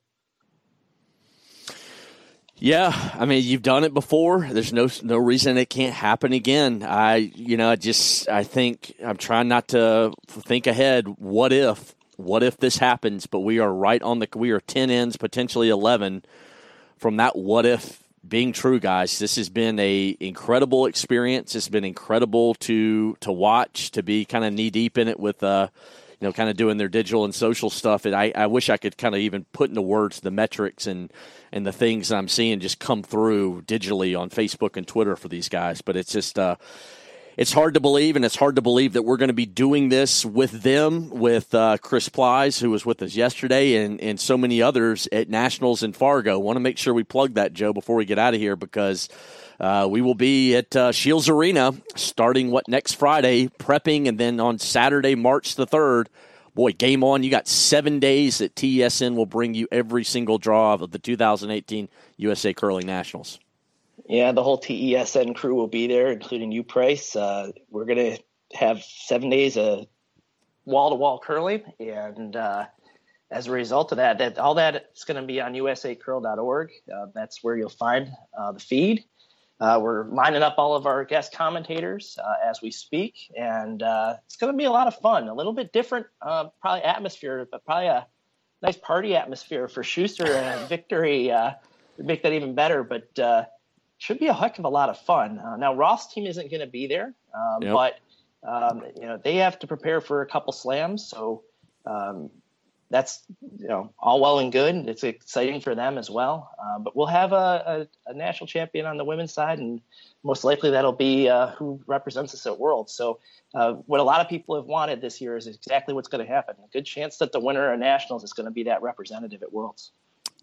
Yeah, I mean, you've done it before. There's no reason it can't happen again. I think I'm trying not to think ahead. What if this happens? But we are 10 ends, potentially 11 from that what if being true, guys. This has been a incredible experience. It's been incredible to watch, to be kind of knee deep in it with kind of doing their digital and social stuff. And I wish I could kind of even put into words the metrics and the things I'm seeing just come through digitally on Facebook and Twitter for these guys. But it's just it's hard to believe, and it's hard to believe that we're going to be doing this with them, with Chris Plies, who was with us yesterday, and so many others at Nationals in Fargo. Want to make sure we plug that, Joe, before we get out of here, because we will be at Shields Arena starting, next Friday, prepping, and then on Saturday, March the 3rd, boy, game on. You got 7 days that TESN will bring you every single draw of the 2018 USA Curling Nationals. Yeah, the whole TESN crew will be there, including you, Price. We're going to have 7 days of wall-to-wall curling, and as a result of that, all that is going to be on usacurl.org. That's where you'll find the feed. We're lining up all of our guest commentators as we speak, and it's going to be a lot of fun. A little bit different, probably atmosphere, but probably a nice party atmosphere for Schuster and Victory to make that even better. But should be a heck of a lot of fun. Now, Ross' team isn't going to be there, but they have to prepare for a couple slams, so that's all well and good. It's exciting for them as well. But we'll have a national champion on the women's side, and most likely that'll be who represents us at Worlds. So what a lot of people have wanted this year is exactly what's going to happen. A good chance that the winner of Nationals is going to be that representative at Worlds.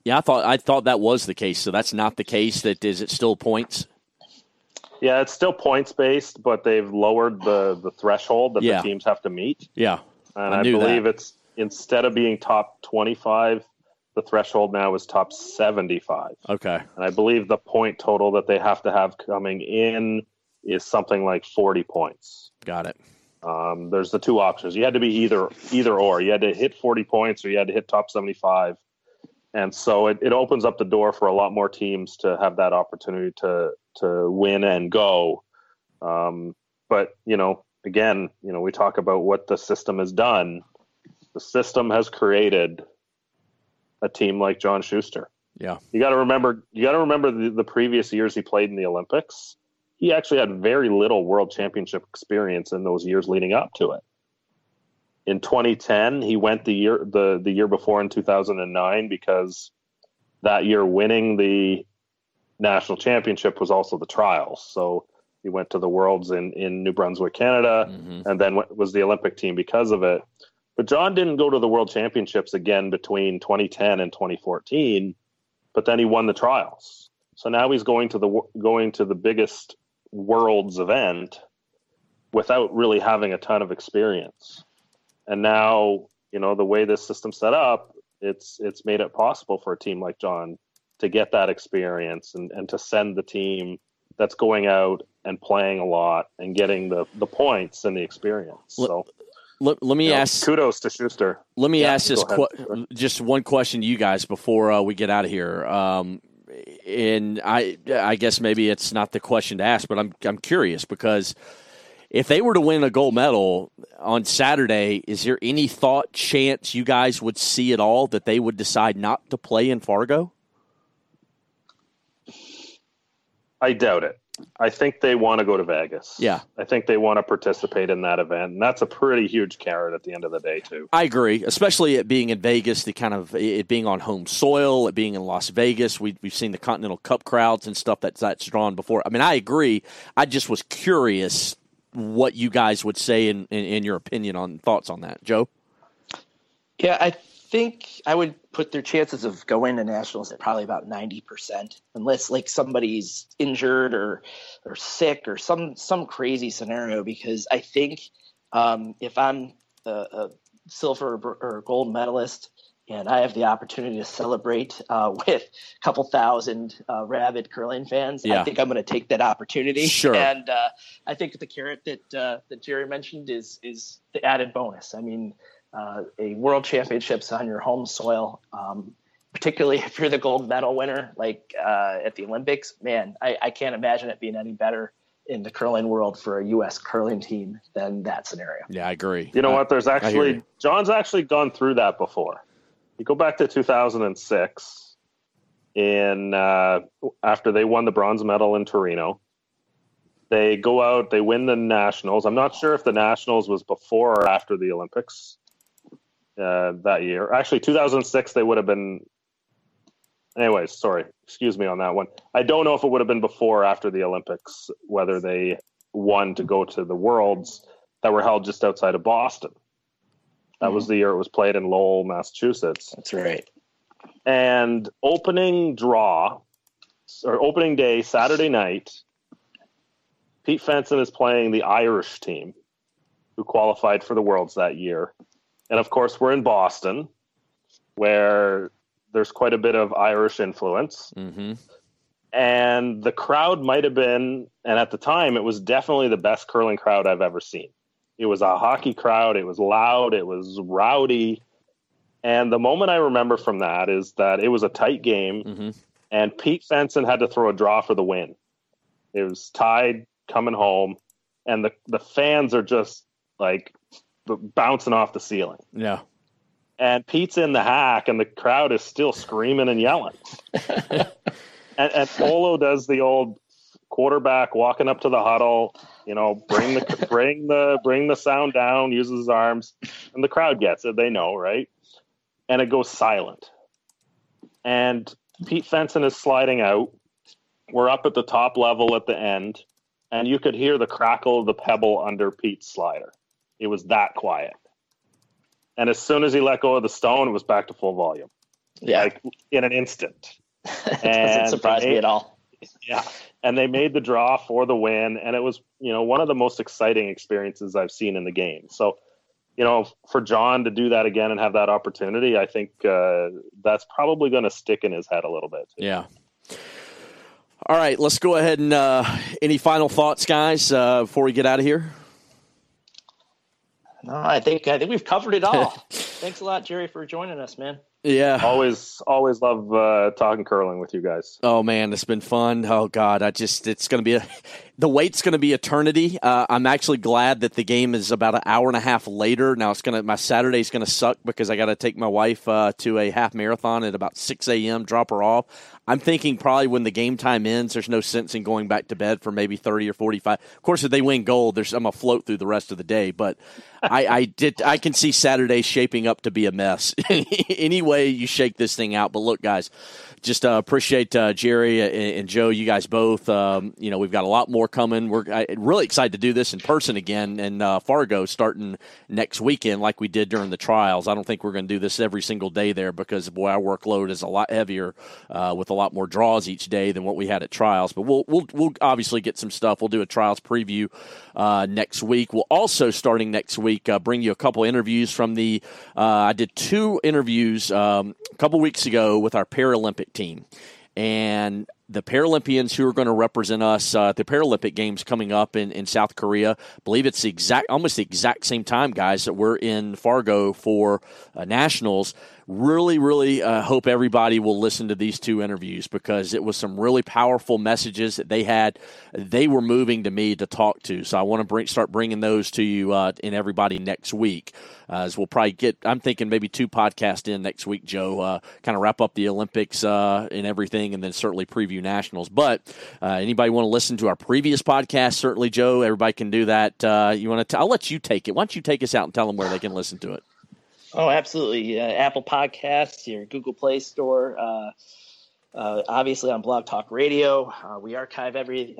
Yeah, I thought that was the case. So that's not the case. Is it still points? Yeah, it's still points based, but they've lowered the threshold that the teams have to meet. Yeah, and I believe it's instead of being top 25, the threshold now is top 75. Okay, and I believe the point total that they have to have coming in is something like 40 points. Got it. There's the two options. You had to be either or. You had to hit 40 points or you had to hit top 75. And so it opens up the door for a lot more teams to have that opportunity to win and go. But, again, we talk about what the system has done. The system has created a team like John Schuster. Yeah. You got to remember the previous years he played in the Olympics. He actually had very little world championship experience in those years leading up to it. In 2010, he went the year before in 2009 because that year winning the national championship was also the trials. So he went to the Worlds in New Brunswick, Canada, and then was the Olympic team because of it. But John didn't go to the World Championships again between 2010 and 2014, but then he won the trials. So now he's going to the biggest Worlds event without really having a ton of experience. And now, the way this system's set up, it's made it possible for a team like John to get that experience and to send the team that's going out and playing a lot and getting the points and the experience. So let me ask. Kudos to Schuster. Let me ask this just one question to you guys before we get out of here. And I guess maybe it's not the question to ask, but I'm curious because if they were to win a gold medal on Saturday, is there any chance you guys would see at all that they would decide not to play in Fargo? I doubt it. I think they want to go to Vegas. Yeah. I think they want to participate in that event, and that's a pretty huge carrot at the end of the day, too. I agree, especially it being in Vegas, it being on home soil, it being in Las Vegas. We've seen the Continental Cup crowds and stuff that's drawn before. I mean, I agree. I just was curious what you guys would say in your opinion on thoughts on that. Joe? Yeah, I think I would put their chances of going to nationals at probably about 90%, unless like somebody's injured or sick or some crazy scenario. Because I think if I'm a silver or gold medalist and I have the opportunity to celebrate with a couple thousand rabid curling fans, I think I'm going to take that opportunity. Sure. And I think the carrot that Jerry mentioned is the added bonus. I mean, a world championships on your home soil, particularly if you're the gold medal winner, like at the Olympics, man, I can't imagine it being any better in the curling world for a U.S. curling team than that scenario. Yeah, I agree. You know what? John's actually gone through that before. You go back to 2006 after they won the bronze medal in Torino. They go out, they win the nationals. I'm not sure if the nationals was before or after the Olympics that year. Actually, 2006, they would have been. Anyways, sorry. Excuse me on that one. I don't know if it would have been before or after the Olympics, whether they won to go to the Worlds that were held just outside of Boston. That was the year it was played in Lowell, Massachusetts. That's right. And opening day, Saturday night, Pete Fenson is playing the Irish team who qualified for the Worlds that year. And of course, we're in Boston, where there's quite a bit of Irish influence. Mm-hmm. And the crowd might have been, and at the time, it was definitely the best curling crowd I've ever seen. It was a hockey crowd. It was loud. It was rowdy. And the moment I remember from that is that it was a tight game, and Pete Fenson had to throw a draw for the win. It was tied coming home, and the fans are just like bouncing off the ceiling. Yeah. And Pete's in the hack, and the crowd is still screaming and yelling. and Polo does the old quarterback walking up to the huddle, bring the sound down, uses his arms, and the crowd gets it. They know, right? And it goes silent. And Pete Fenson is sliding out. We're up at the top level at the end, and you could hear the crackle of the pebble under Pete's slider. It was that quiet. And as soon as he let go of the stone, it was back to full volume. like in an instant. It doesn't surprise me at all. Yeah. And they made the draw for the win. And it was, one of the most exciting experiences I've seen in the game. So, for John to do that again and have that opportunity, I think that's probably going to stick in his head a little bit. Yeah. All right, let's go ahead and any final thoughts, guys, before we get out of here? No, I think we've covered it all. Thanks a lot, Jerry, for joining us, man. Yeah. Always love talking curling with you guys. Oh, man, it's been fun. Oh, God, it's going to be the wait's going to be eternity. I'm actually glad that the game is about an hour and a half later. Now my Saturday's going to suck because I got to take my wife to a half marathon at about 6 a.m., drop her off. I'm thinking probably when the game time ends, there's no sense in going back to bed for maybe 30 or 45. Of course, if they win gold, I'm going to float through the rest of the day. But I can see Saturday shaping up to be a mess. Any way you shake this thing out. But look, guys, just appreciate Jerry and Joe, you guys both. We've got a lot more coming. We're really excited to do this in person again in Fargo starting next weekend like we did during the trials. I don't think we're going to do this every single day there because, boy, our workload is a lot heavier with a lot more draws each day than what we had at trials. But we'll obviously get some stuff. We'll do a trials preview next week. We'll also, starting next week, bring you a couple interviews from I did 2 interviews a couple weeks ago with our Paralympic team. And the Paralympians who are going to represent us at the Paralympic Games coming up in South Korea, I believe it's almost the exact same time, guys, that we're in Fargo for nationals. Really, really hope everybody will listen to these 2 interviews because it was some really powerful messages that they were moving to me to talk to. So I want to start bringing those to you and everybody next week. As we'll probably I'm thinking maybe 2 podcasts in next week, Joe, kind of wrap up the Olympics and everything, and then certainly preview nationals. But anybody want to listen to our previous podcast? Certainly, Joe, everybody can do that. I'll let you take it. Why don't you take us out and tell them where they can listen to it? Oh, absolutely. Apple Podcasts, your Google Play Store, obviously on Blog Talk Radio. We archive every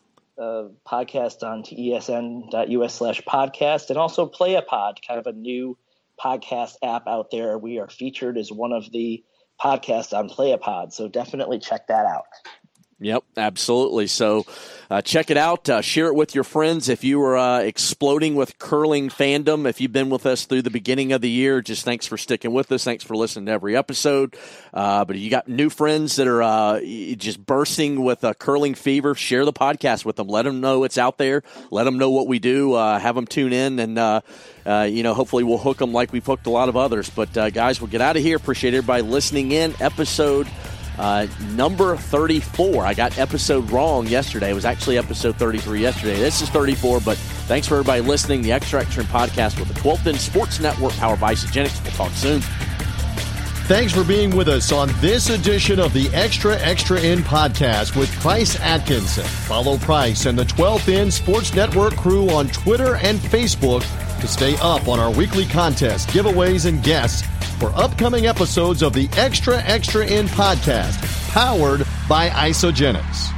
podcast on esn.us/podcast, and also Play a Pod, kind of a new podcast app out there. We are featured as one of the podcasts on Play a Pod, so definitely check that out. Yep, absolutely. So check it out. Share it with your friends. If you are exploding with curling fandom, if you've been with us through the beginning of the year, just thanks for sticking with us. Thanks for listening to every episode. But if you got new friends that are just bursting with curling fever, share the podcast with them. Let them know it's out there. Let them know what we do. Have them tune in, and hopefully we'll hook them like we've hooked a lot of others. But guys, we'll get out of here. Appreciate everybody listening in. Episode number 34. I got episode wrong yesterday. It was actually episode 33 yesterday. This is 34, but thanks for everybody listening. The Extra Extra podcast with the 12th End Sports Network, powered by Isagenix. We'll talk soon. Thanks for being with us on this edition of the Extra Extra In podcast with Price Atkinson. Follow Price and the 12th End Sports Network crew on Twitter and Facebook to stay up on our weekly contests, giveaways, and guests for upcoming episodes of the Extra Extra In podcast, powered by Isagenix.